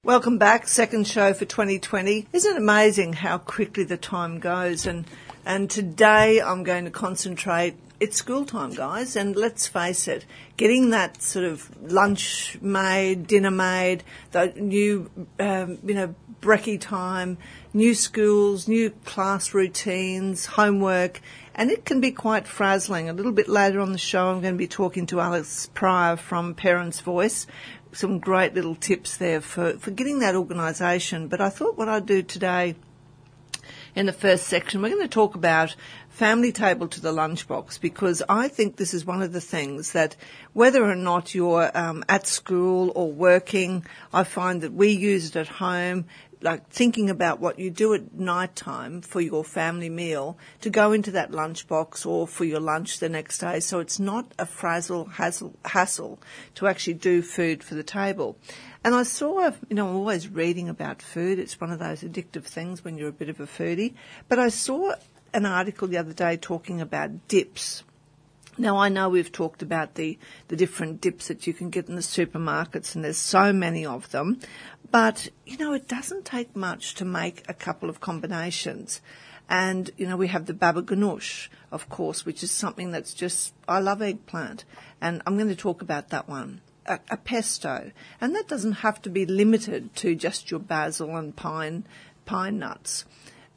Welcome back, second show for 2020. Isn't it amazing how quickly the time goes? And today I'm going to concentrate. It's school time, guys, and let's face it, getting that sort of lunch made, dinner made, the new, brekkie time, new schools, new class routines, homework, and it can be quite frazzling. A little bit later on the show, I'm going to be talking to Alex Pryor from Parents' Voice. Some great little tips there for getting that organisation. But I thought what I'd do today in the first section, we're going to talk about family table to the lunchbox, because I think this is one of the things that whether or not you're at school or working, I find that we use it at home, like thinking about what you do at night time for your family meal to go into that lunchbox or for your lunch the next day. So it's not a hassle to actually do food for the table. And I saw, I'm always reading about food. It's one of those addictive things when you're a bit of a foodie. But I saw an article the other day talking about dips. Now, I know we've talked about the different dips that you can get in the supermarkets, and there's so many of them. But, it doesn't take much to make a couple of combinations. And, we have the baba ganoush, of course, which is something that's just, I love eggplant. And I'm going to talk about that one. A pesto. And that doesn't have to be limited to just your basil and pine nuts.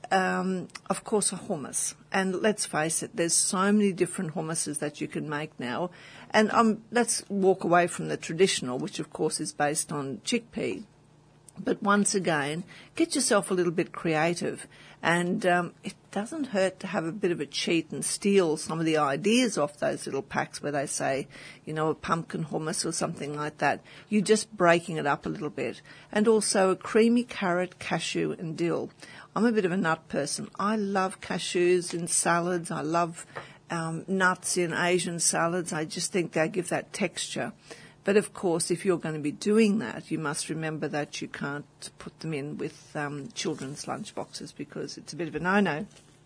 Of course, a hummus. And let's face it, there's so many different hummuses that you can make now. And let's walk away from the traditional, which of course is based on chickpea. But once again, get yourself a little bit creative. And it doesn't hurt to have a bit of a cheat and steal some of the ideas off those little packs where they say, a pumpkin hummus or something like that. You're just breaking it up a little bit. And also a creamy carrot, cashew and dill. I'm a bit of a nut person. I love cashews in salads. I love nuts in Asian salads. I just think they give that texture. But, of course, if you're going to be doing that, you must remember that you can't put them in with children's lunchboxes because it's a bit of a no-no.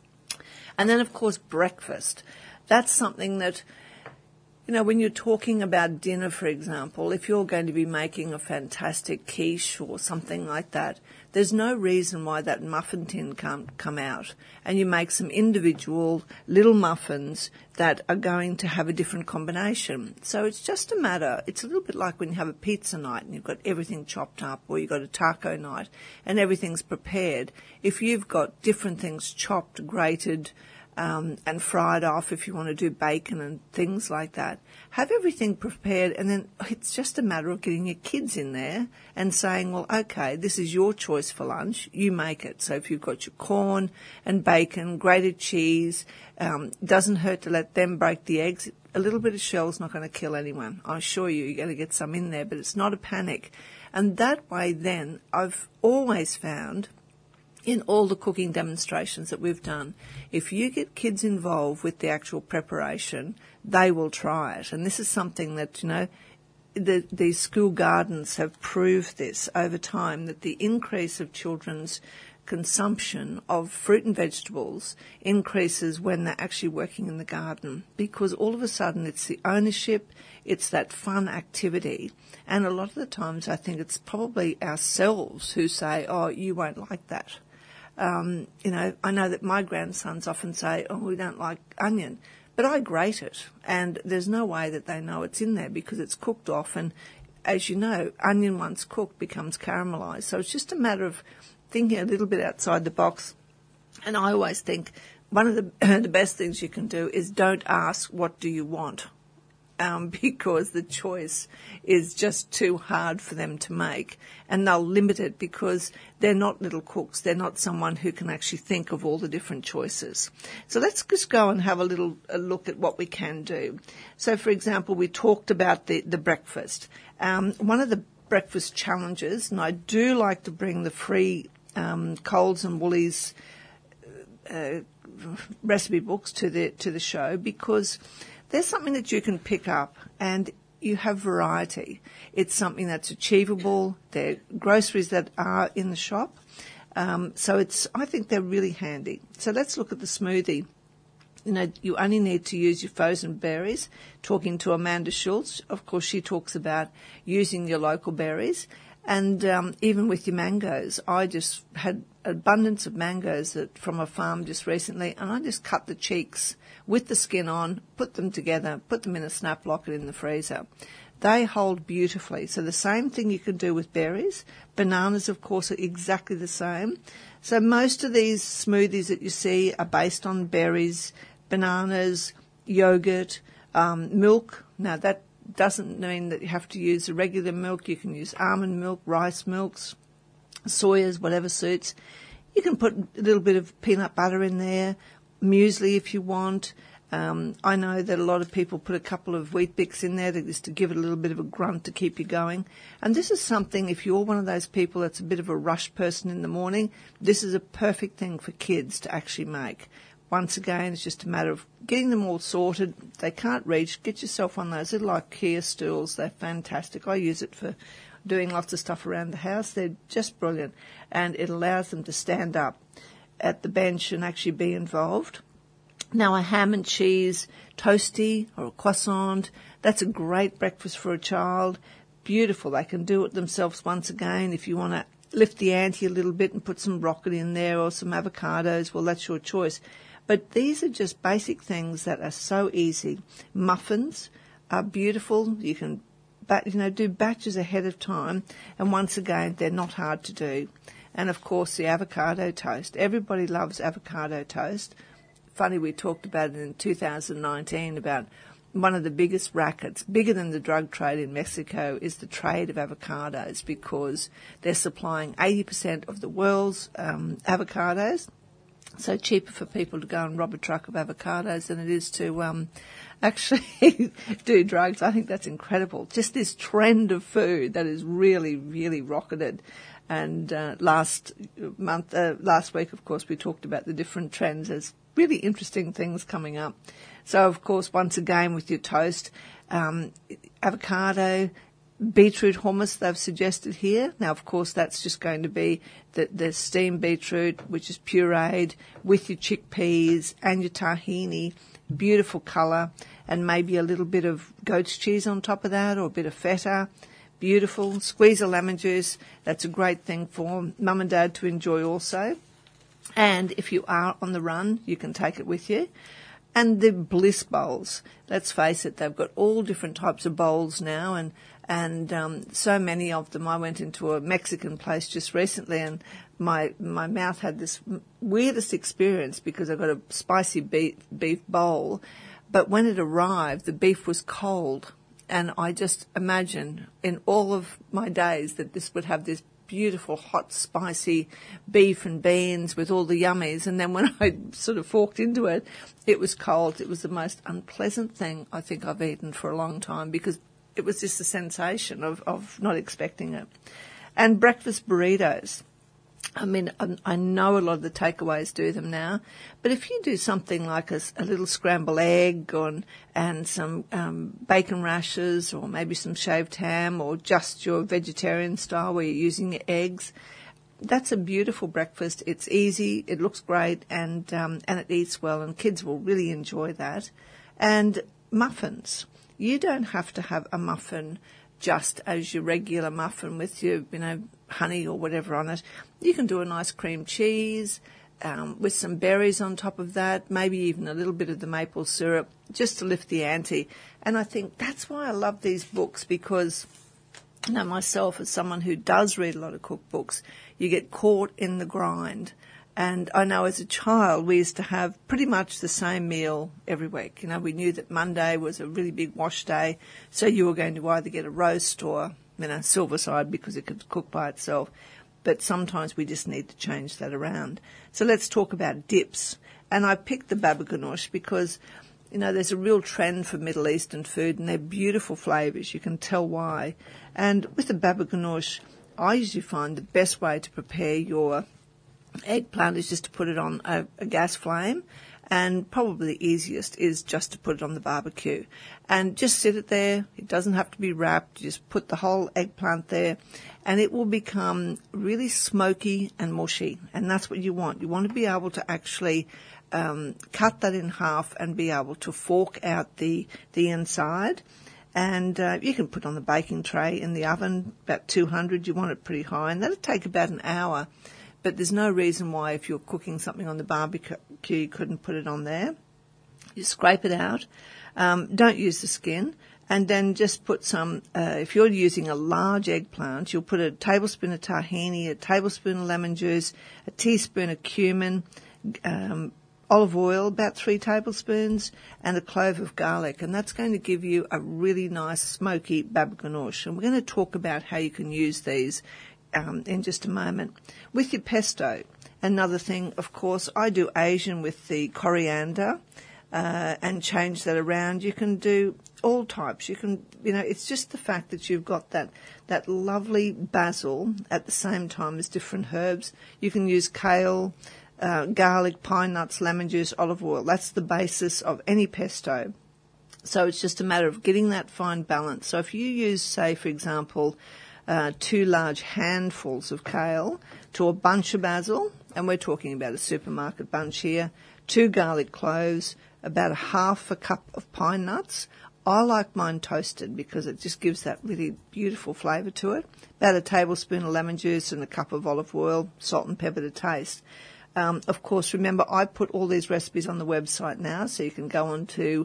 And then, of course, breakfast. That's something that, when you're talking about dinner, for example, if you're going to be making a fantastic quiche or something like that, there's no reason why that muffin tin can't come out. And you make some individual little muffins that are going to have a different combination. So it's just a matter, it's a little bit like when you have a pizza night and you've got everything chopped up, or you've got a taco night and everything's prepared. If you've got different things chopped, grated, and fried off, if you want to do bacon and things like that, have everything prepared, and then it's just a matter of getting your kids in there and saying, well, okay, this is your choice for lunch, you make it. So if you've got your corn and bacon, grated cheese, doesn't hurt to let them break the eggs. A little bit of shell's not going to kill anyone. I assure you, you're going to get some in there, but it's not a panic. And that way then, I've always found in all the cooking demonstrations that we've done, if you get kids involved with the actual preparation, they will try it. And this is something that, the school gardens have proved this over time, that the increase of children's consumption of fruit and vegetables increases when they're actually working in the garden, because all of a sudden it's the ownership, it's that fun activity. And a lot of the times I think it's probably ourselves who say, oh, you won't like that. I know that my grandsons often say, oh, we don't like onion, but I grate it, and there's no way that they know it's in there because it's cooked off, and as you know, onion once cooked becomes caramelised. So it's just a matter of thinking a little bit outside the box. And I always think one of the best things you can do is don't ask, what do you want? Because the choice is just too hard for them to make, and they'll limit it because they're not little cooks. They're not someone who can actually think of all the different choices. So let's just go and have a look at what we can do. So, for example, we talked about the breakfast. One of the breakfast challenges, and I do like to bring the free Coles and Woolies recipe books to the show, because there's something that you can pick up and you have variety. It's something that's achievable. They're groceries that are in the shop. So I think they're really handy. So let's look at the smoothie. You only need to use your frozen berries. Talking to Amanda Schultz, of course, she talks about using your local berries. And even with your mangoes, I just had abundance of mangoes from a farm just recently, and I just cut the cheeks with the skin on, put them together, put them in a snap locket in the freezer. They hold beautifully. So the same thing you can do with berries. Bananas, of course, are exactly the same. So most of these smoothies that you see are based on berries, bananas, yogurt, milk. Now, that doesn't mean that you have to use the regular milk. You can use almond milk, rice milks, soyas, whatever suits. You can put a little bit of peanut butter in there, muesli if you want. I know that a lot of people put a couple of Wheat Bix in there just to give it a little bit of a grunt to keep you going. And this is something, if you're one of those people that's a bit of a rush person in the morning, this is a perfect thing for kids to actually make. Once again, it's just a matter of getting them all sorted. They can't reach. Get yourself on those little IKEA stools. They're fantastic. I use it for doing lots of stuff around the house. They're just brilliant. And it allows them to stand up at the bench and actually be involved. Now, a ham and cheese toastie or a croissant, that's a great breakfast for a child. Beautiful. They can do it themselves once again. If you want to lift the ante a little bit and put some broccoli in there or some avocados, well, that's your choice. But these are just basic things that are so easy. Muffins are beautiful. You can do batches ahead of time. And once again, they're not hard to do. And, of course, the avocado toast. Everybody loves avocado toast. Funny, we talked about it in 2019 about one of the biggest rackets, bigger than the drug trade in Mexico, is the trade of avocados, because they're supplying 80% of the world's avocados. So cheaper for people to go and rob a truck of avocados than it is to actually do drugs. I think that's incredible. Just this trend of food that is really, really rocketed. And last week, of course, we talked about the different trends. There's really interesting things coming up. So, of course, once again with your toast, avocado, beetroot hummus they've suggested here. Now, of course, that's just going to be the steamed beetroot, which is pureed, with your chickpeas and your tahini, beautiful colour, and maybe a little bit of goat's cheese on top of that or a bit of feta. Beautiful. Squeeze a lemon juice. That's a great thing for mum and dad to enjoy also. And if you are on the run, you can take it with you. And the bliss bowls. Let's face it, they've got all different types of bowls now, and so many of them. I went into a Mexican place just recently, and my mouth had this weirdest experience because I got a spicy beef bowl, but when it arrived, the beef was cold, and I just imagined in all of my days that this would have this beautiful, hot, spicy beef and beans with all the yummies. And then when I sort of forked into it, it was cold. It was the most unpleasant thing I think I've eaten for a long time, because it was just a sensation of not expecting it. And breakfast burritos. I mean, I know a lot of the takeaways do them now, but if you do something like a little scrambled egg and some bacon rashers, or maybe some shaved ham, or just your vegetarian style where you're using your eggs, that's a beautiful breakfast. It's easy, it looks great, and it eats well, and kids will really enjoy that. And muffins. You don't have to have a muffin just as your regular muffin with your, honey or whatever on it. You can do a nice cream cheese with some berries on top of that, maybe even a little bit of the maple syrup, just to lift the ante. And I think that's why I love these books, because myself, as someone who does read a lot of cookbooks, you get caught in the grind. And I know as a child we used to have pretty much the same meal every week. We knew that Monday was a really big wash day, so you were going to either get a roast or silver side, because it could cook by itself. But sometimes we just need to change that around. So let's talk about dips. And I picked the baba ganoush because, there's a real trend for Middle Eastern food, and they're beautiful flavours. You can tell why. And with the baba ganoush, I usually find the best way to prepare your eggplant is just to put it on a gas flame, and probably the easiest is just to put it on the barbecue and just sit it there. It doesn't have to be wrapped. You just put the whole eggplant there, and it will become really smoky and mushy, and that's what you want. You want to be able to actually cut that in half and be able to fork out the inside. And you can put on the baking tray in the oven, about 200. You want it pretty high, and that'll take about an hour. But there's no reason why if you're cooking something on the barbecue, you couldn't put it on there. You scrape it out. Don't use the skin. And then just put some, if you're using a large eggplant, you'll put a tablespoon of tahini, a tablespoon of lemon juice, a teaspoon of cumin, olive oil, about 3 tablespoons, and a clove of garlic. And that's going to give you a really nice smoky baba ganoush. And we're going to talk about how you can use these in just a moment. With your pesto, another thing, of course, I do Asian with the coriander and change that around. You can do all types. You can, it's just the fact that you've got that lovely basil at the same time as different herbs. You can use kale, garlic, pine nuts, lemon juice, olive oil. That's the basis of any pesto. So it's just a matter of getting that fine balance. So if you use, say, for example, 2 large handfuls of kale to a bunch of basil, and we're talking about a supermarket bunch here, 2 garlic cloves, about half a cup of pine nuts. I like mine toasted because it just gives that really beautiful flavour to it. About a tablespoon of lemon juice and a cup of olive oil, salt and pepper to taste. Of course, remember, I put all these recipes on the website now, so you can go on to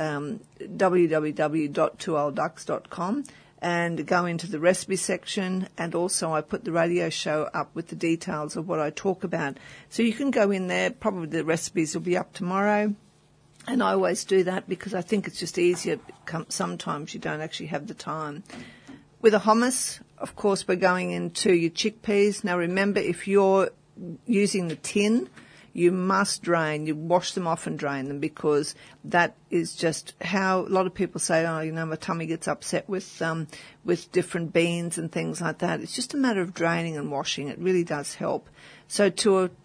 www.twooldducks.com and go into the recipe section, and also I put the radio show up with the details of what I talk about. So you can go in there. Probably the recipes will be up tomorrow. And I always do that because I think it's just easier. Sometimes you don't actually have the time. With a hummus, of course, we're going into your chickpeas. Now remember, if you're using the tin, you must drain. You wash them off and drain them, because that is just how a lot of people say, my tummy gets upset with different beans and things like that. It's just a matter of draining and washing. It really does help. So to a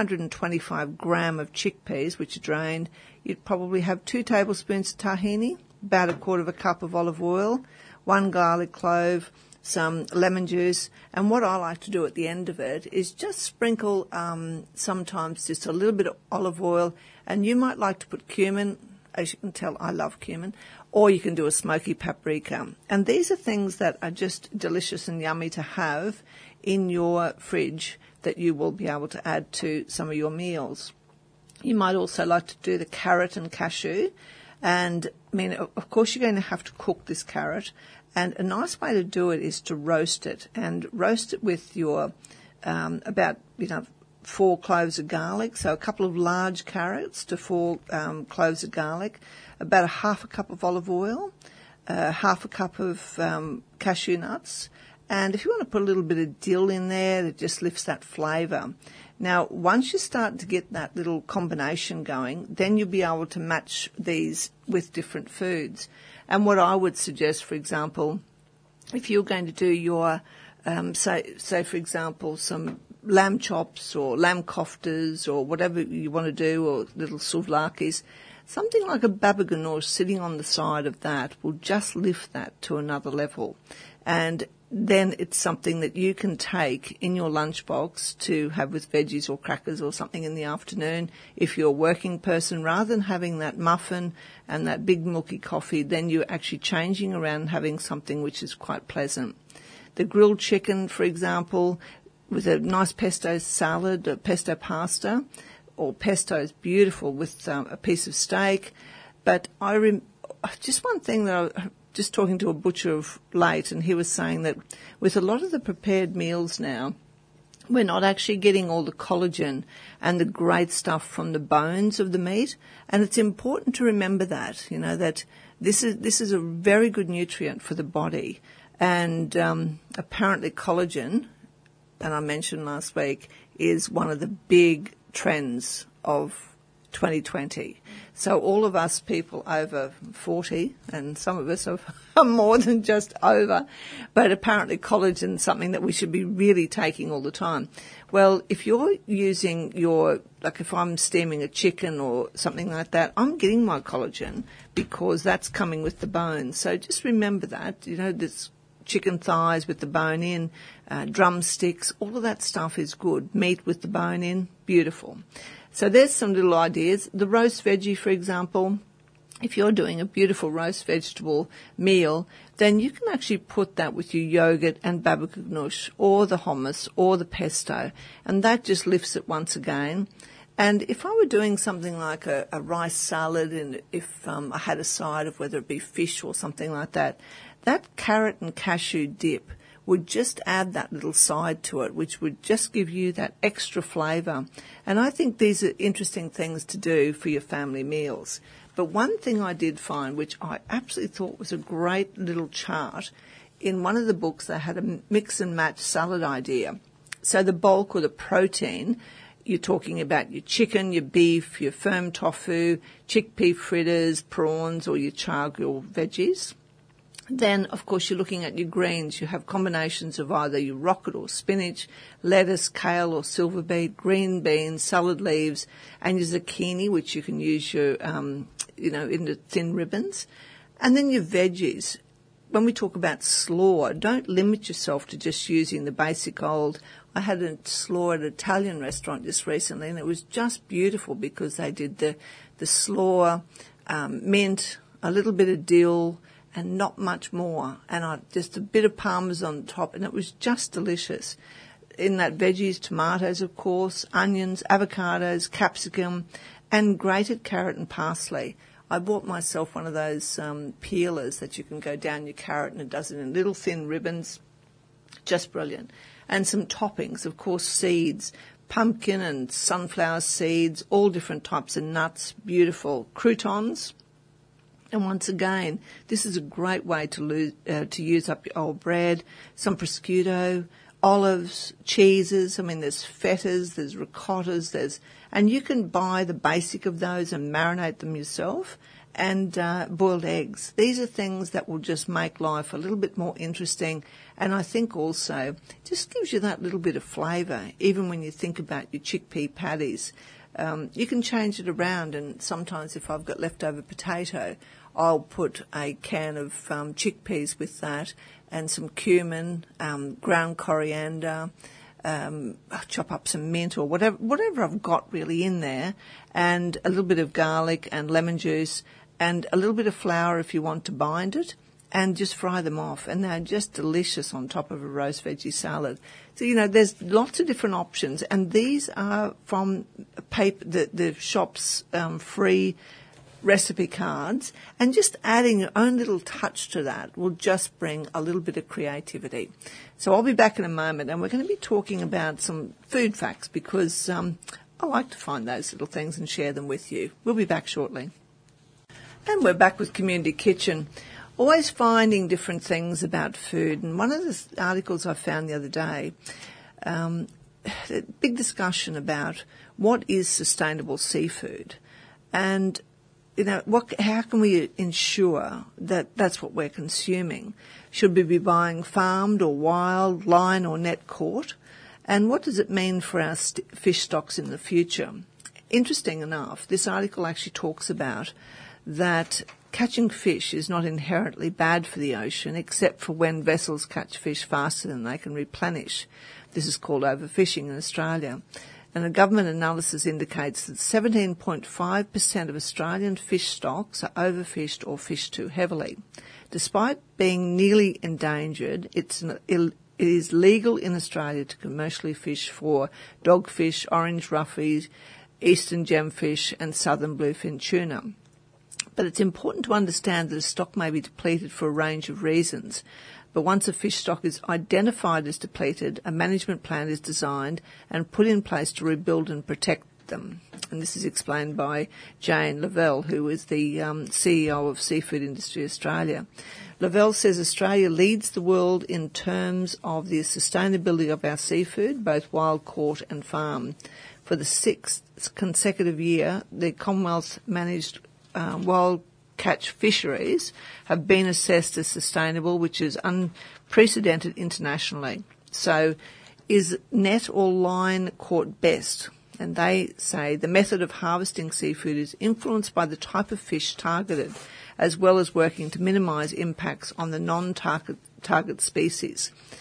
425 gram of chickpeas, which are drained, you'd probably have 2 tablespoons of tahini, about a quarter of a cup of olive oil, 1 garlic clove, some lemon juice, and what I like to do at the end of it is just sprinkle sometimes just a little bit of olive oil, and you might like to put cumin. As you can tell, I love cumin, or you can do a smoky paprika. And these are things that are just delicious and yummy to have in your fridge that you will be able to add to some of your meals. You might also like to do the carrot and cashew. And, of course, you're going to have to cook this carrot. And a nice way to do it is to roast it. And roast it with your about 4 cloves of garlic. So a couple of large carrots to 4 cloves of garlic. About half a cup of olive oil. Half a cup of cashew nuts. And if you want to put a little bit of dill in there, it just lifts that flavour. Now, once you start to get that little combination going, then you'll be able to match these with different foods. And what I would suggest, for example, if you're going to do your, say for example, some lamb chops or lamb koftas or whatever you want to do, or little souvlakis, something like a baba ganoush sitting on the side of that will just lift that to another level. And then it's something that you can take in your lunchbox to have with veggies or crackers or something in the afternoon. If you're a working person, rather than having that muffin and that big milky coffee, then you're actually changing around and having something which is quite pleasant. The grilled chicken, for example, with a nice pesto salad, a pesto pasta, or pesto is beautiful with a piece of steak. But just one thing that I just talking to a butcher of late, and he was saying that with a lot of the prepared meals now, we're not actually getting all the collagen and the great stuff from the bones of the meat. And it's important to remember that, that this is a very good nutrient for the body. And apparently collagen, and I mentioned last week, is one of the big trends of 2020. So all of us people over 40, and some of us are more than just over, but apparently collagen is something that we should be really taking all the time. Well, if you're using if I'm steaming a chicken or something like that, I'm getting my collagen because that's coming with the bones. So just remember that, this chicken thighs with the bone in, drumsticks, all of that stuff is good. Meat with the bone in, beautiful. So there's some little ideas. The roast veggie, for example, if you're doing a beautiful roast vegetable meal, then you can actually put that with your yogurt and baba ganoush or the hummus or the pesto, and that just lifts it once again. And if I were doing something like a rice salad, and if I had a side of whether it be fish or something like that, that carrot and cashew dip would just add that little side to it, which would just give you that extra flavour. And I think these are interesting things to do for your family meals. But one thing I did find, which I absolutely thought was a great little chart, in one of the books they had a mix and match salad idea. So the bulk or the protein, you're talking about your chicken, your beef, your firm tofu, chickpea fritters, prawns, or your chargrill veggies. Then, of course, you're looking at your greens. You have combinations of either your rocket or spinach, lettuce, kale or silver beet, green beans, salad leaves, and your zucchini, which you can use your, into thin ribbons. And then your veggies. When we talk about slaw, don't limit yourself to just using the basic old. I had a slaw at an Italian restaurant just recently, and it was just beautiful because they did the slaw, mint, a little bit of dill, and not much more, and just a bit of parmesan on top, and it was just delicious. In that veggies, tomatoes, of course, onions, avocados, capsicum, and grated carrot and parsley. I bought myself one of those peelers that you can go down your carrot, and it does it in little thin ribbons. Just brilliant. And some toppings, of course, seeds, pumpkin and sunflower seeds, all different types of nuts, beautiful croutons. And once again, this is a great way to use up your old bread, some prosciutto, olives, cheeses. I mean, there's fetas, there's ricottas, and you can buy the basic of those and marinate them yourself. And boiled eggs. These are things that will just make life a little bit more interesting, and I think also just gives you that little bit of flavour, even when you think about your chickpea patties. You can change it around, and sometimes if I've got leftover potato, I'll put a can of chickpeas with that and some cumin, ground coriander, chop up some mint or whatever I've got really in there, and a little bit of garlic and lemon juice and a little bit of flour if you want to bind it, and just fry them off, and they're just delicious on top of a roast veggie salad. So, there's lots of different options, and these are from the shop's free recipe cards, and just adding your own little touch to that will just bring a little bit of creativity. So I'll be back in a moment, and we're going to be talking about some food facts because I like to find those little things and share them with you. We'll be back shortly. And we're back with Community Kitchen. Always finding different things about food, and one of the articles I found the other day, a big discussion about what is sustainable seafood, and how can we ensure that that's what we're consuming? Should we be buying farmed or wild, line or net caught? And what does it mean for our fish stocks in the future? Interesting enough, this article actually talks about that catching fish is not inherently bad for the ocean, except for when vessels catch fish faster than they can replenish. This is called overfishing in Australia. And a government analysis indicates that 17.5% of Australian fish stocks are overfished or fished too heavily. Despite being nearly endangered, it is legal in Australia to commercially fish for dogfish, orange roughies, eastern gemfish and southern bluefin tuna. But it's important to understand that a stock may be depleted for a range of reasons. But once a fish stock is identified as depleted, a management plan is designed and put in place to rebuild and protect them. And this is explained by Jane Lavelle, who is the CEO of Seafood Industry Australia. Lavelle says Australia leads the world in terms of the sustainability of our seafood, both wild caught and farm. For the sixth consecutive year, the Commonwealth managed wild catch fisheries have been assessed as sustainable, which is unprecedented internationally. So is net or line caught best? And they say the method of harvesting seafood is influenced by the type of fish targeted, as well as working to minimise impacts on the non-target species.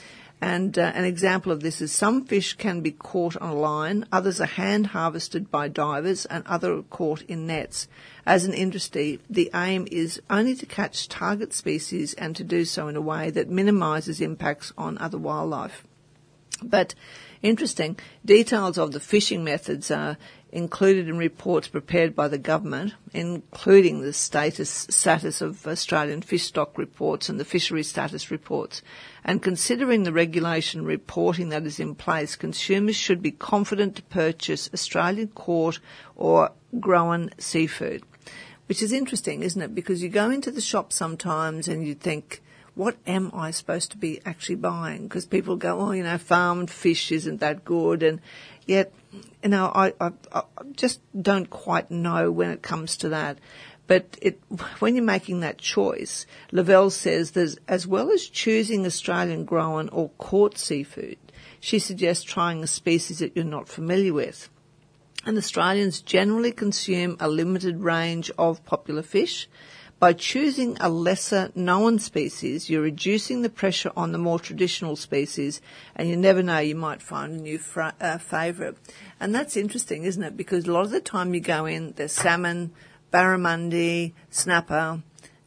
And an example of this is some fish can be caught on a line, others are hand harvested by divers, and others are caught in nets. As an industry, the aim is only to catch target species and to do so in a way that minimises impacts on other wildlife. But interesting, details of the fishing methods are included in reports prepared by the government, including the status of Australian fish stock reports and the fishery status reports. And considering the regulation reporting that is in place, consumers should be confident to purchase Australian caught or grown seafood. Which is interesting, isn't it? Because you go into the shop sometimes and you think, what am I supposed to be actually buying? Because people go, oh, farmed fish isn't that good. And yet, I just don't quite know when it comes to that. But when you're making that choice, Lavelle says there's, as well as choosing Australian grown or caught seafood, she suggests trying a species that you're not familiar with. And Australians generally consume a limited range of popular fish. By choosing a lesser known species, you're reducing the pressure on the more traditional species, and you never know, you might find a new favourite. And that's interesting, isn't it? Because a lot of the time you go in, there's salmon, barramundi, snapper,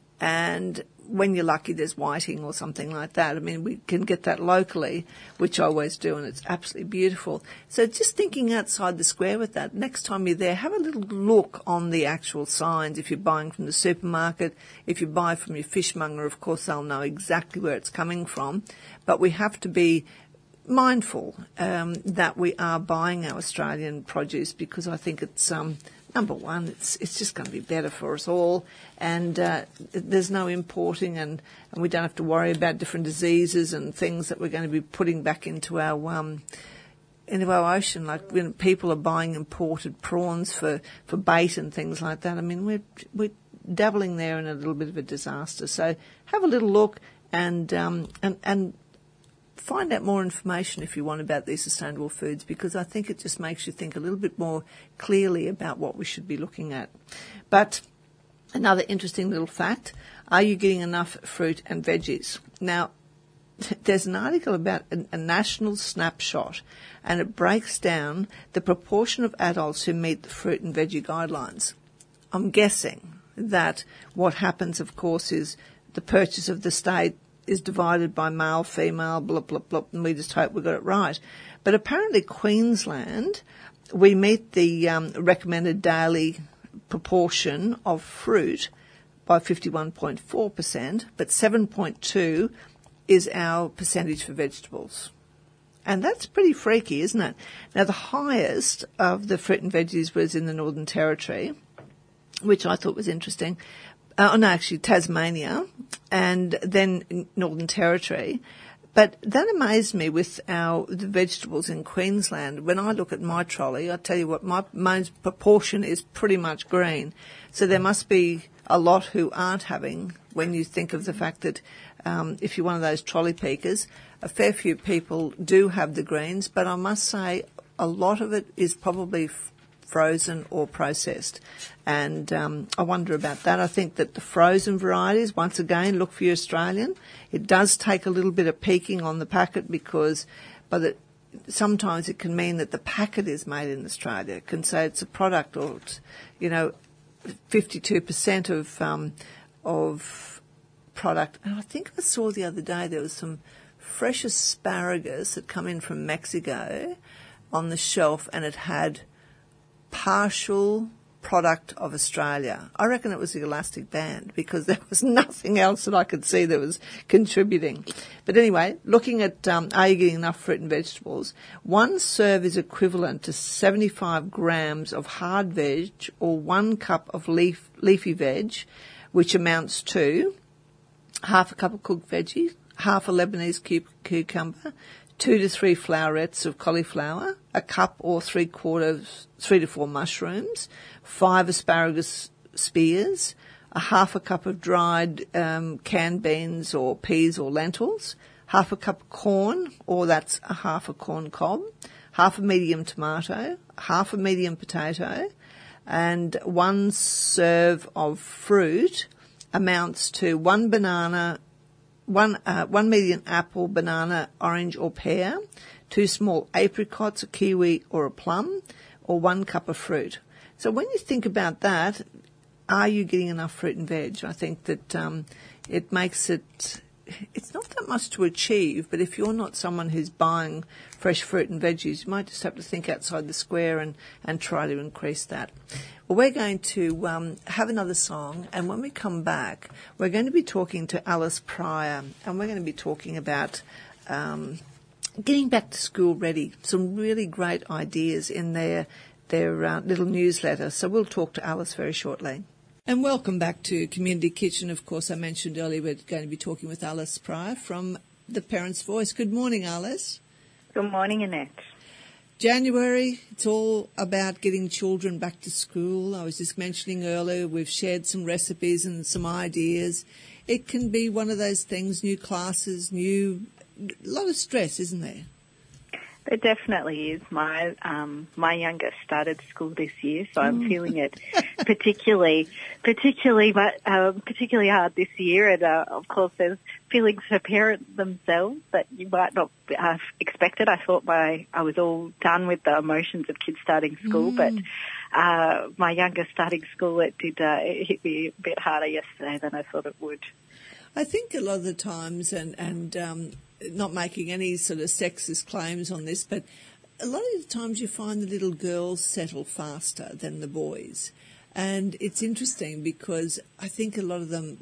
and when you're lucky, there's whiting or something like that. I mean, we can get that locally, which I always do, and it's absolutely beautiful. So just thinking outside the square with that, next time you're there, have a little look on the actual signs. If you're buying from the supermarket, if you buy from your fishmonger, of course, they'll know exactly where it's coming from. But we have to be mindful that we are buying our Australian produce, because I think it's number one, it's just going to be better for us all, and there's no importing, and we don't have to worry about different diseases and things that we're going to be putting back into our ocean. Like when people are buying imported prawns for bait and things like that, I mean, we're dabbling there in a little bit of a disaster. So have a little look and find out more information if you want about these sustainable foods, because I think it just makes you think a little bit more clearly about what we should be looking at. But another interesting little fact, are you getting enough fruit and veggies? Now, there's an article about a national snapshot, and it breaks down the proportion of adults who meet the fruit and veggie guidelines. I'm guessing that what happens, of course, is the purchase of the state is divided by male, female, blah, blah, blah, and we just hope we got it right. But apparently Queensland, we meet the recommended daily proportion of fruit by 51.4%, but 7.2 is our percentage for vegetables. And that's pretty freaky, isn't it? Now, the highest of the fruit and veggies was in the Northern Territory, which I thought was interesting. Tasmania, and then Northern Territory. But that amazed me with the vegetables in Queensland. When I look at my trolley, I tell you what, my proportion is pretty much green. So there must be a lot who aren't having, when you think of the fact that if you're one of those trolley peakers, a fair few people do have the greens, but I must say a lot of it is probably frozen or processed. And I wonder about that. I think that the frozen varieties, once again, look for your Australian. It does take a little bit of peeking on the packet, because sometimes it can mean that the packet is made in Australia. It can say it's a product, or it's, 52% of product. And I think I saw the other day there was some fresh asparagus that come in from Mexico on the shelf, and it had partial product of Australia. I reckon it was the elastic band, because there was nothing else that I could see that was contributing. But anyway, looking at are you getting enough fruit and vegetables, one serve is equivalent to 75 grams of hard veg, or 1 cup of leafy veg, which amounts to half a cup of cooked veggies, half a Lebanese cucumber, 2 to 3 flowerets of cauliflower, a cup or 3 to 4 mushrooms, 5 asparagus spears, a half a cup of dried canned beans or peas or lentils, half a cup of corn, or that's a half a corn cob, half a medium tomato, half a medium potato, and 1 serve of fruit amounts to 1 banana, 1 medium apple, banana, orange or pear, 2 small apricots, a kiwi or a plum, or 1 cup of fruit. So when you think about that, are you getting enough fruit and veg? I think that it makes it, it's not that much to achieve, but if you're not someone who's buying fresh fruit and veggies, you might just have to think outside the square and try to increase that. Well, we're going to have another song, and when we come back, we're going to be talking to Alice Pryor, and we're going to be talking about getting back to school ready. Some really great ideas in their little newsletter. So we'll talk to Alice very shortly. And welcome back to Community Kitchen. Of course, I mentioned earlier we're going to be talking with Alice Pryor from The Parents' Voice. Good morning, Alice. Good morning, Annette. January, it's all about getting children back to school. I was just mentioning earlier, we've shared some recipes and some ideas. It can be one of those things, new classes, a lot of stress, isn't there? There definitely is. My youngest started school this year, so I'm feeling it particularly hard this year. And of course, there's feelings for parents themselves that you might not have expected. I thought I was all done with the emotions of kids starting school, but my youngest starting school, it hit me a bit harder yesterday than I thought it would. I think a lot of the times, and not making any sort of sexist claims on this, but a lot of the times you find the little girls settle faster than the boys. And it's interesting because I think a lot of them,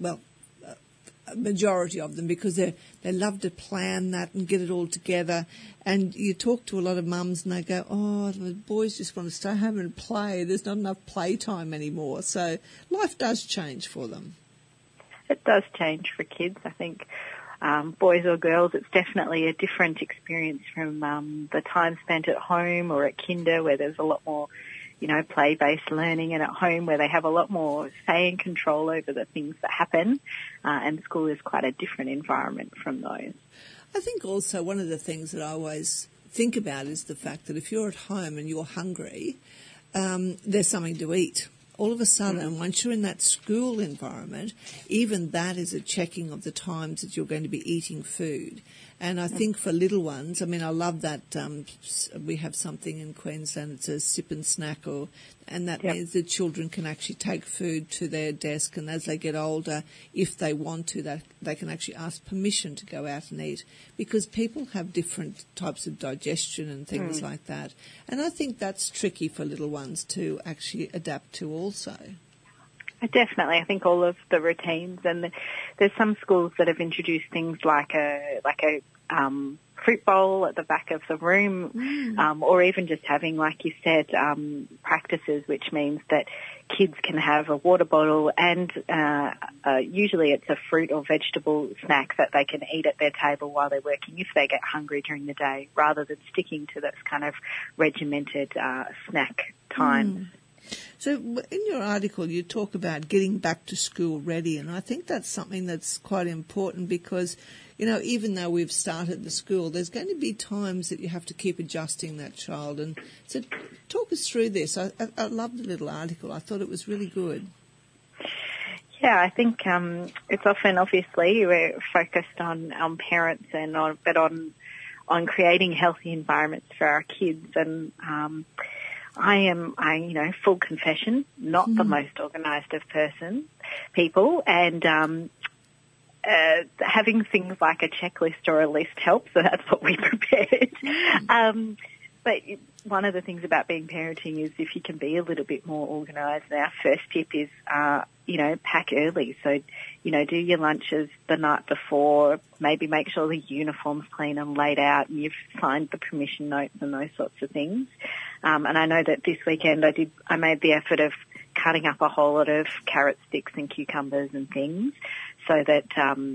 a majority of them, because they love to plan that and get it all together. And you talk to a lot of mums and they go, oh, the boys just want to stay home and play. There's not enough playtime anymore. So life does change for them. It does change for kids, I think. Boys or girls, it's definitely a different experience from the time spent at home or at kinder, where there's a lot more, play-based learning, and at home where they have a lot more say and control over the things that happen, and school is quite a different environment from those. I think also one of the things that I always think about is the fact that if you're at home and you're hungry, there's something to eat. All of a sudden, once you're in that school environment, even that is a checking of the times that you're going to be eating food. And I think for little ones, I love that we have something in Queensland, it's a sip and snack, and that means that children can actually take food to their desk, and as they get older, if they want to, they can actually ask permission to go out and eat, because people have different types of digestion and things like that. And I think that's tricky for little ones to actually adapt to also. Definitely. I think all of the routines, and there's some schools that have introduced things like a fruit bowl at the back of the room, or even just having, like you said, practices, which means that kids can have a water bottle and usually it's a fruit or vegetable snack that they can eat at their table while they're working if they get hungry during the day, rather than sticking to this kind of regimented snack times. So in your article, you talk about getting back to school ready, and I think that's something that's quite important because, even though we've started the school, there's going to be times that you have to keep adjusting that child. And so talk us through this. I loved the little article. I thought it was really good. Yeah, I think it's often, obviously, we're focused on parents and on creating healthy environments for our kids. And full confession, not the most organised of people, and having things like a checklist or a list helps, so that's what we prepared. But one of the things about being parenting is if you can be a little bit more organised, our first tip is, pack early. So, do your lunches the night before, maybe make sure the uniform's clean and laid out and you've signed the permission notes and those sorts of things. And I know that this weekend I made the effort of cutting up a whole lot of carrot sticks and cucumbers and things so that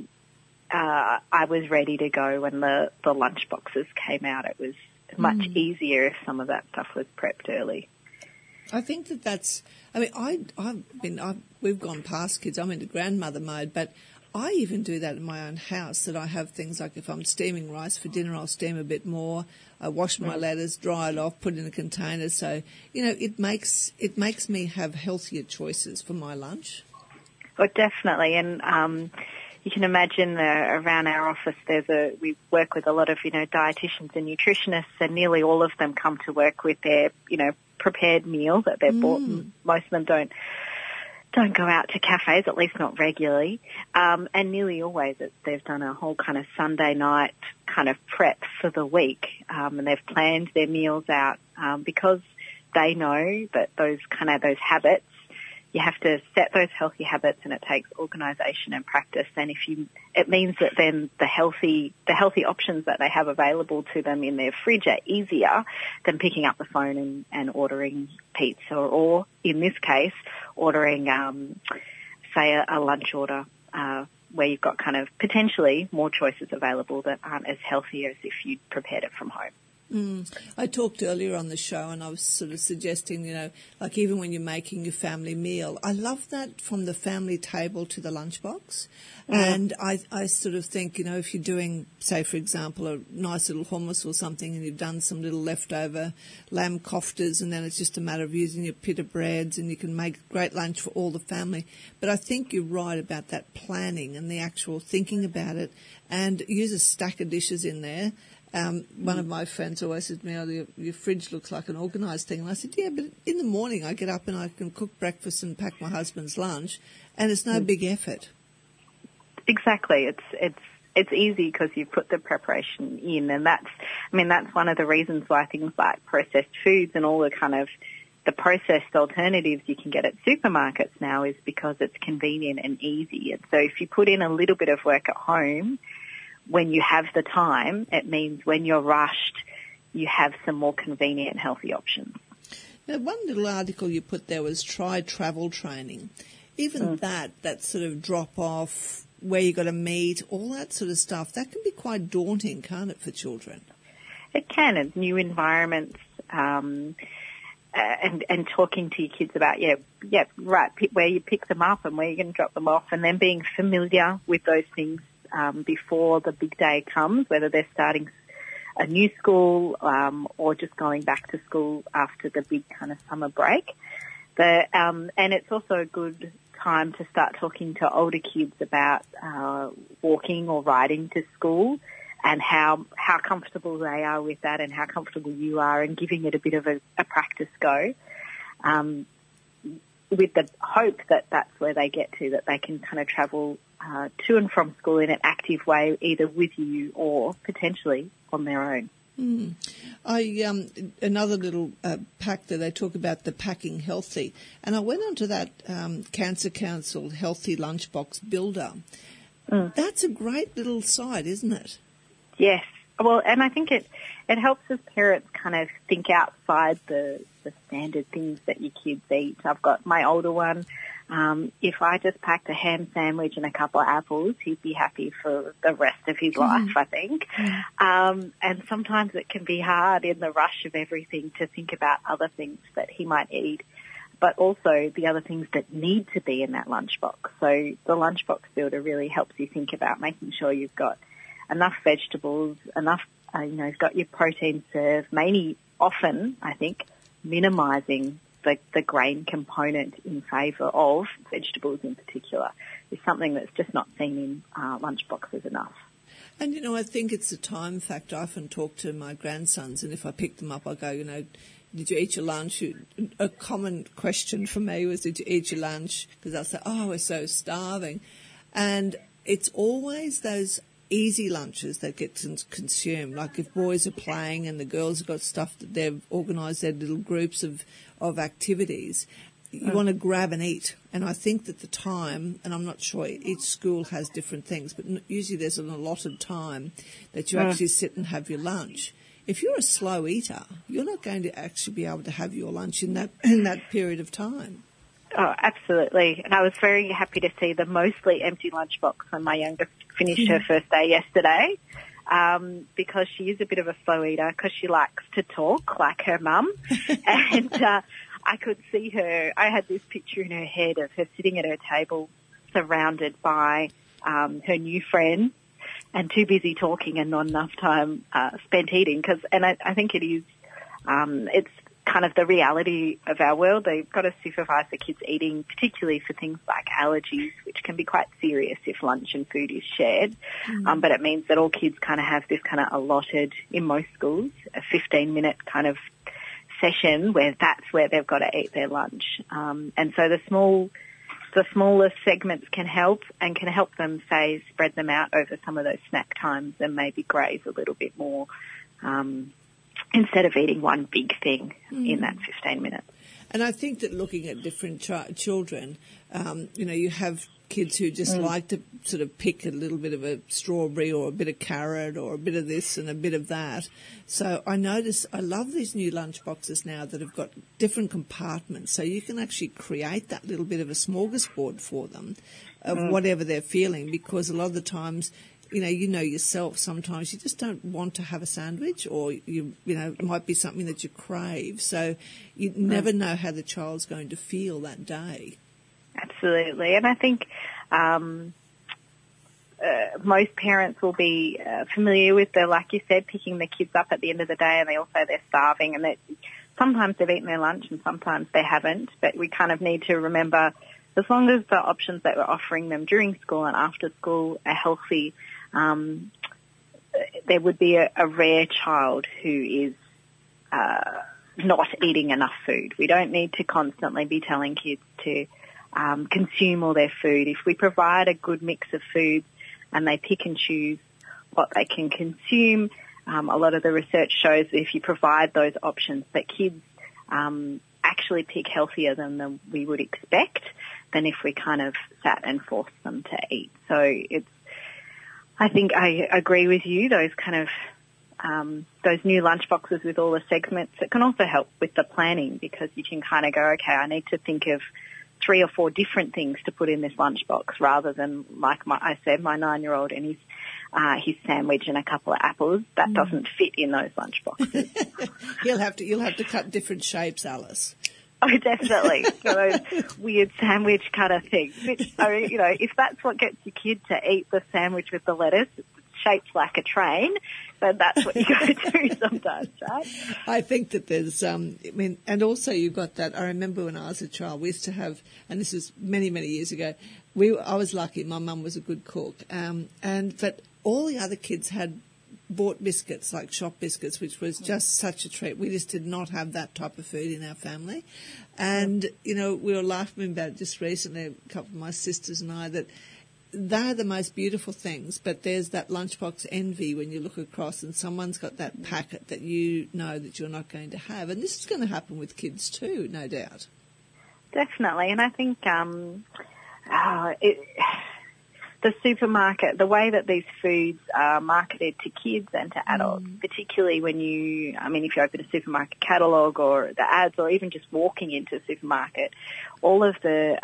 I was ready to go when the lunch boxes came out. It was much easier if some of that stuff was prepped early. I think that's, we've gone past kids. I'm into grandmother mode, but I even do that in my own house, that I have things like if I'm steaming rice for dinner, I'll steam a bit more. I wash my lettuce, dry it off, put it in a container. So, it makes me have healthier choices for my lunch. Oh, definitely. And, you can imagine around our office we work with a lot of, dietitians and nutritionists, and nearly all of them come to work with their, prepared meal that they've bought. Most of them don't go out to cafes, at least not regularly. And nearly always they've done a whole kind of Sunday night kind of prep for the week. And they've planned their meals out, because they know that those habits, you have to set those healthy habits, and it takes organisation and practice. And it means that then the healthy options that they have available to them in their fridge are easier than picking up the phone and ordering pizza, or in this case, ordering, say, a lunch order, where you've got kind of potentially more choices available that aren't as healthy as if you'd prepared it from home. I talked earlier on the show, and I was sort of suggesting, like even when you're making your family meal, I love that from the family table to the lunchbox. And I sort of think, if you're doing, say, for example, a nice little hummus or something, and you've done some little leftover lamb koftas, and then it's just a matter of using your pita breads, and you can make a great lunch for all the family. But I think you're right about that planning and the actual thinking about it, and use a stack of dishes in there. One of my friends always said to me, "Oh, your fridge looks like an organised thing." And I said, "Yeah, but in the morning I get up and I can cook breakfast and pack my husband's lunch, and it's no big effort." Exactly. It's easy because you've put the preparation in, and that's one of the reasons why things like processed foods and all the kind of the processed alternatives you can get at supermarkets now is because it's convenient and easy. And so if you put in a little bit of work at home, when you have the time, it means when you're rushed, you have some more convenient and healthy options. Now, one little article you put there was try travel training. Even that sort of drop off, where you got to meet, all that sort of stuff, that can be quite daunting, can't it, for children? It can, and new environments, and talking to your kids about, where you pick them up and where you're going to drop them off, and then being familiar with those things before the big day comes, whether they're starting a new school or just going back to school after the big kind of summer break. And it's also a good time to start talking to older kids about walking or riding to school, and how comfortable they are with that and how comfortable you are, and giving it a bit of a practice go, with the hope that that's where they get to, that they can kind of travel to and from school in an active way, either with you or potentially on their own. Another little pack that they talk about, the Packing Healthy, and I went onto that Cancer Council Healthy Lunchbox Builder. That's a great little site, isn't it? Yes. Well, and I think it helps as parents kind of think outside the standard things that your kids eat. I've got my older one. If I just packed a ham sandwich and a couple of apples, he'd be happy for the rest of his life, I think. And sometimes it can be hard in the rush of everything to think about other things that he might eat, but also the other things that need to be in that lunchbox. So the Lunchbox Builder really helps you think about making sure you've got enough vegetables, enough, you've got your protein served, often, I think, minimising the grain component in favour of vegetables in particular is something that's just not seen in lunchboxes enough. And, I think it's a time factor. I often talk to my grandsons, and if I pick them up, I go, did you eat your lunch? A common question for me was, did you eat your lunch? Because they'll say, oh, we're so starving. And it's always those easy lunches that get consumed. Like if boys are playing and the girls have got stuff that they've organised their little groups of activities, you want to grab and eat. And I think that the time, and I'm not sure, each school has different things, but usually there's an allotted time that you actually sit and have your lunch. If you're a slow eater, you're not going to actually be able to have your lunch in that period of time. Oh, absolutely. And I was very happy to see the mostly empty lunchbox when my youngest finished her first day yesterday, because she is a bit of a slow eater because she likes to talk like her mum. And I could see her. I had this picture in her head of her sitting at her table surrounded by her new friends and too busy talking and not enough time spent eating. And I think it is, it's kind of the reality of our world. They've got to supervise the kids eating, particularly for things like allergies, which can be quite serious if lunch and food is shared. But it means that all kids kind of have this kind of allotted, in most schools, a 15-minute kind of session where that's where they've got to eat their lunch. And so the smallest segments can help them, say, spread them out over some of those snack times and maybe graze a little bit more instead of eating one big thing in that 15 minutes. And I think that looking at different children, you have kids who just like to sort of pick a little bit of a strawberry or a bit of carrot or a bit of this and a bit of that. So I love these new lunch boxes now that have got different compartments, so you can actually create that little bit of a smorgasbord for them of whatever they're feeling, because a lot of the times, you know yourself, sometimes you just don't want to have a sandwich, or it might be something that you crave. So you never know how the child's going to feel that day. Absolutely. And I think most parents will be familiar with like you said, picking the kids up at the end of the day, and they're starving, and sometimes they've eaten their lunch and sometimes they haven't. But we kind of need to remember, as long as the options that we're offering them during school and after school are healthy, there would be a rare child who is not eating enough food. We don't need to constantly be telling kids to consume all their food. If we provide a good mix of foods and they pick and choose what they can consume, a lot of the research shows that if you provide those options, that kids actually pick healthier than we would expect than if we kind of sat and forced them to eat. So I think I agree with you, those kind of those new lunch boxes with all the segments. It can also help with the planning, because you can kind of go, okay, I need to think of 3 or 4 different things to put in this lunchbox, rather than, like my 9-year-old and his sandwich and a couple of apples. That doesn't fit in those lunchboxes. You'll have to cut different shapes, Alice. Oh, definitely. Those weird sandwich cutter things. So, if that's what gets your kid to eat the sandwich with the lettuce, it's shaped like a train, then that's what you got to do sometimes, right? I think that there's, and also you've got that. I remember when I was a child, we used to have, and this is many, many years ago, I was lucky, my mum was a good cook, but all the other kids had bought biscuits, like shop biscuits, which was just such a treat. We just did not have that type of food in our family. And, we were laughing about it just recently, a couple of my sisters and I, that they're the most beautiful things, but there's that lunchbox envy when you look across and someone's got that packet that you know that you're not going to have. And this is going to happen with kids too, no doubt. Definitely. And I think the supermarket, the way that these foods are marketed to kids and to adults, particularly when if you open a supermarket catalogue or the ads, or even just walking into a supermarket, all of the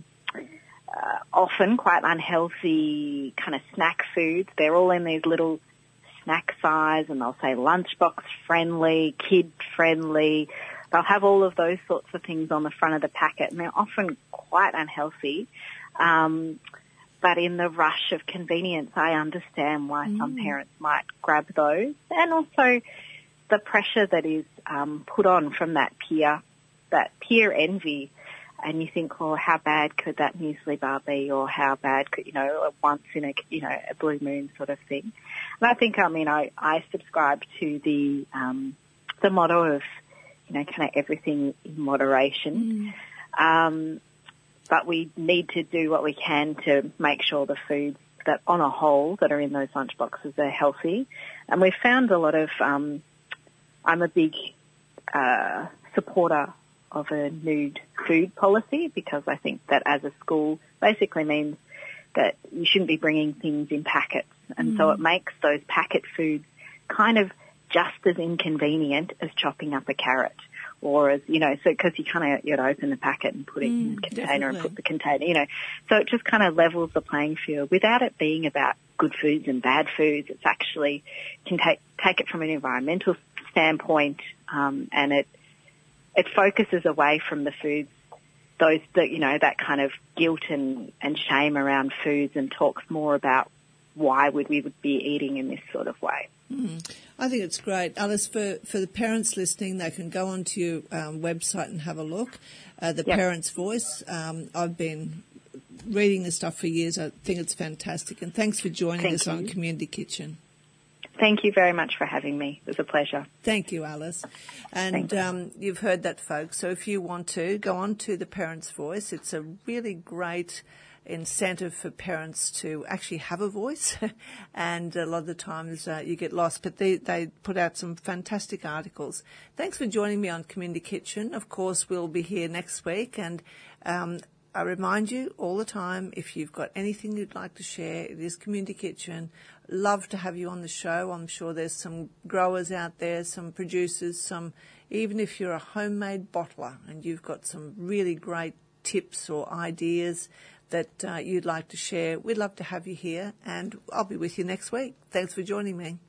often quite unhealthy kind of snack foods, they're all in these little snack size, and they'll say lunchbox friendly, kid friendly. They'll have all of those sorts of things on the front of the packet, and they're often quite unhealthy. But in the rush of convenience, I understand why some parents might grab those, and also the pressure that is put on from that peer envy. And you think, oh, how bad could that muesli bar be, or how bad could, once in a blue moon sort of thing. And I think, I subscribe to the motto of, kind of everything in moderation. But we need to do what we can to make sure the foods that, on a whole, that are in those lunch boxes are healthy. And we've found a lot of, I'm a big supporter of a nude food policy, because I think that as a school basically means that you shouldn't be bringing things in packets. And so it makes those packet foods kind of just as inconvenient as chopping up a carrot. Or as, so because you kind of, you'd open the packet and put it in the container and put the container, So it just kind of levels the playing field without it being about good foods and bad foods. It's actually, can take it from an environmental standpoint, and it focuses away from the foods, those that, that kind of guilt and shame around foods, and talks more about why we would be eating in this sort of way. I think it's great. Alice, for the parents listening, they can go onto your website and have a look. The Parents' Voice. I've been reading this stuff for years. I think it's fantastic. And thanks for joining us on Community Kitchen. Thank you very much for having me. It was a pleasure. Thank you, Alice. And you've heard that, folks. So if you want to, go on to the Parents' Voice. It's a really great incentive for parents to actually have a voice. And a lot of the times you get lost. But they put out some fantastic articles. Thanks for joining me on Community Kitchen. Of course, we'll be here next week. And I remind you all the time, if you've got anything you'd like to share, it is Community Kitchen. Love to have you on the show. I'm sure there's some growers out there, some producers, even if you're a homemade bottler and you've got some really great tips or ideas that you'd like to share, we'd love to have you here, and I'll be with you next week. Thanks for joining me.